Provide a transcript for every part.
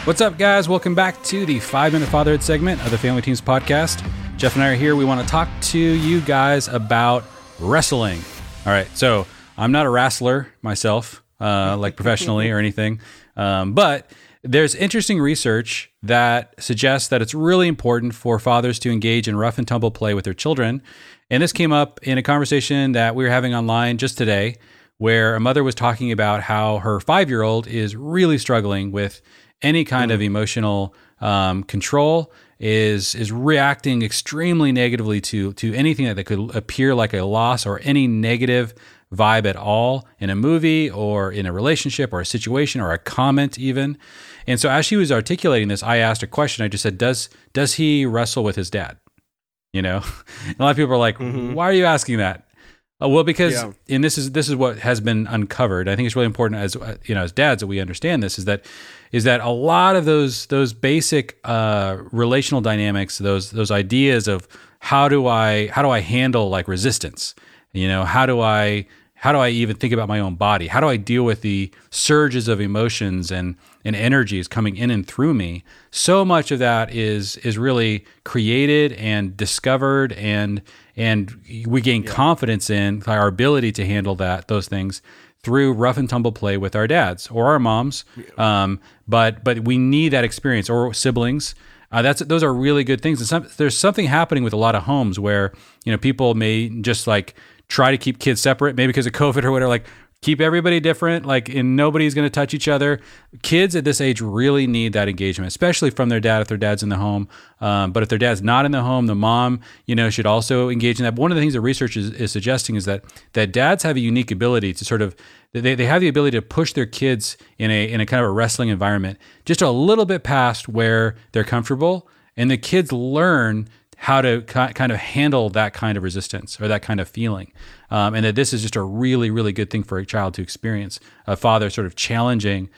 What's up, guys? Welcome back to the 5-Minute Fatherhood segment of the Family Teams podcast. Jeff and I are here. We want to talk to you guys about wrestling. All right, so I'm not a wrestler myself, like professionally or anything, but there's interesting research that suggests that it's really important for fathers to engage in rough and tumble play with their children. And this came up in a conversation that we were having online just today, where a mother was talking about how her 5-year-old is really struggling with any kind of emotional control, is reacting extremely negatively to anything that could appear like a loss or any negative vibe at all in a movie or in a relationship or a situation or a comment even. And so as she was articulating this, I asked a question. I just said, does he wrestle with his dad? You know, a lot of people are like, why are you asking that? Well, because, and this is what has been uncovered. I think it's really important as dads that we understand this, is that a lot of those basic relational dynamics, those ideas of how do I handle like resistance, how do I even think about my own body, how do I deal with the surges of emotions and energies coming in and through me. So much of that is really created and discovered, and we gain confidence in our ability to handle those things through rough and tumble play with our dads or our moms. But we need that experience, or siblings. Those are really good things. And there's something happening with a lot of homes where people may just like try to keep kids separate, maybe because of COVID or whatever. Like, keep everybody different, and nobody's going to touch each other. Kids at this age really need that engagement, especially from their dad if their dad's in the home. But if their dad's not in the home, the mom, should also engage in that. But one of the things that research is suggesting is that dads have a unique ability to sort of, they have the ability to push their kids in a kind of a wrestling environment just a little bit past where they're comfortable, and the kids learn how to kind of handle that kind of resistance or that kind of feeling. And that this is just a really, really good thing for a child to experience. A father sort of challenging,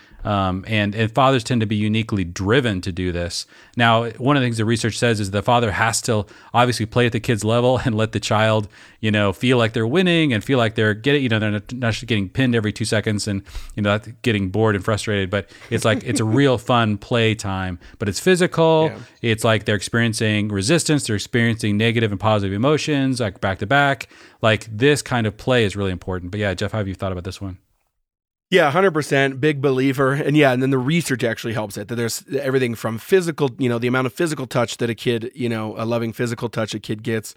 and fathers tend to be uniquely driven to do this. Now, one of the things the research says is the father has to obviously play at the kid's level and let the child, feel like they're winning and feel like they're getting, they're not just getting pinned every 2 seconds and, not getting bored and frustrated, but it's like, it's a real fun play time, but it's physical. Yeah. It's like they're experiencing resistance. They're experiencing negative and positive emotions, like back to back. Like, this kind of play is really important. But yeah, Jeff, how have you thought about this one? Yeah, 100%, big believer. And and then the research actually helps it, that there's everything from physical, the amount of physical touch that a kid, a loving physical touch a kid gets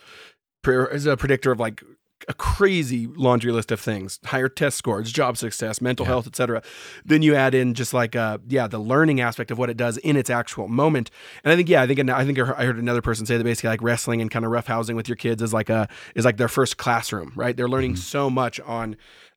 is a predictor of like a crazy laundry list of things: higher test scores, job success, mental health, etc. Then you add in just like the learning aspect of what it does in its actual moment. And I think I heard another person say that basically like wrestling and kind of roughhousing with your kids is like their first classroom, right? They're learning so much on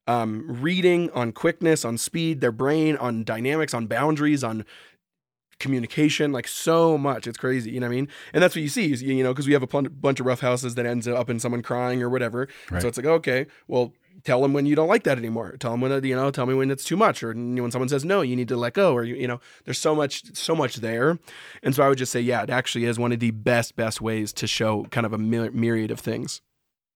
reading, on quickness, on speed, their brain, on dynamics, on boundaries, on communication, like so much. It's crazy, you know what I mean? And that's what you see, because we have a bunch of rough houses that ends up in someone crying or whatever. Right. So it's like, okay, well, tell them when you don't like that anymore. Tell them when, tell me when it's too much, or when someone says no, you need to let go, or there's so much there. And so I would just say, it actually is one of the best ways to show kind of a myriad of things.